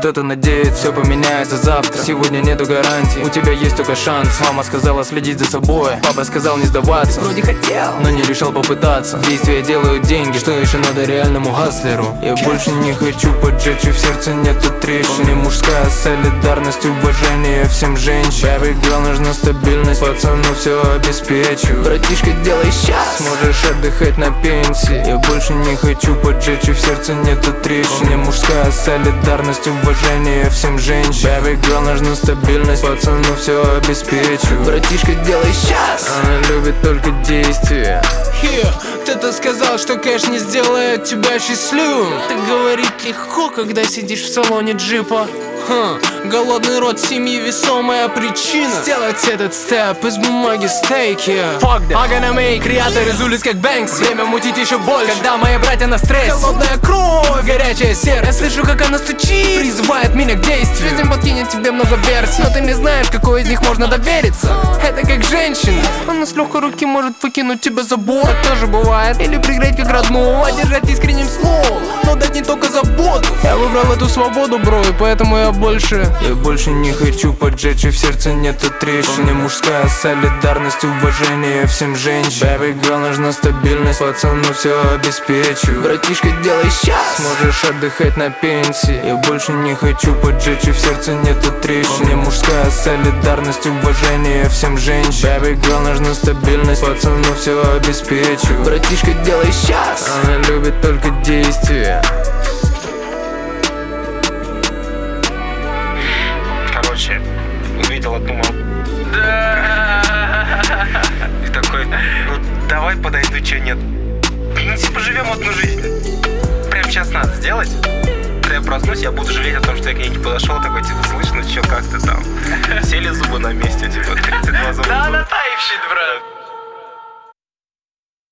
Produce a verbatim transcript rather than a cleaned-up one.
Кто-то надеется, все поменяется завтра. Сегодня нету гарантии, у тебя есть только шанс. Мама сказала следить за собой, папа сказал не сдаваться. Вроде хотел, но не решал попытаться. Действия делают деньги, что еще надо реальному хаслеру? Я больше не хочу поджечь, и в сердце нету трещин. И мужская солидарность, уважение всем женщинам. Baby girl, нужна стабильность, пацану все обеспечу. Братишка, делай сейчас, сможешь отдыхать на пенсии. Я больше не хочу поджечь, и в сердце нету трещин. И мужская солидарность, уважение всем женщинам. Baby girl, нужна стабильность, пацану все обеспечу. Братишка, делай сейчас, она любит только действия. Yeah. Кто-то сказал, что кэш не сделает тебя счастливым. Так говорить легко, когда сидишь в салоне джипа. Ха. Голодный род семьи, весомая причина сделать этот степ из бумаги стейки. Fuck that, I'm gonna make. Креатор из улиц как Бэнкс. Время мутить еще больше, когда мои братья на стрессе. Холодная кровь, горячее сердце. Я слышу, как она стучит, призывает меня к действию. Жизнь подкинет тебе много версий, но ты не знаешь, какой из них можно довериться. Это как женщина, она с легкой руки может выкинуть тебя за борт. Так тоже бывает. Или пригреть как родного, одержать искренним словом, но дать не только заботу. Я выбрал эту свободу, бро, и поэтому я больше Я больше не хочу поджечь, и в сердце нету трещин. И мужская солидарность, уважение всем женщинам. Baby girl, нужна стабильность, пацану все обеспечу. Братишка, делай сейчас, сможешь отдыхать на пенсии. Я больше не хочу поджечь, и в сердце нету трещин. И мужская солидарность, уважение всем женщинам. Baby girl, нужна стабильность, пацану все обеспечу. Братишка, делай сейчас, она любит только действия. Короче, увидел одну маму. Да. И такой, ну давай подойду, че нет. Ну типа живем одну жизнь. Прямо сейчас надо сделать. Когда я проснусь, я буду жалеть о том, что я к ней не подошел. Такой, типа, слышно, че, как ты там? Сели зубы на месте, типа, тридцать два зуба. Да, она таивщит, брат.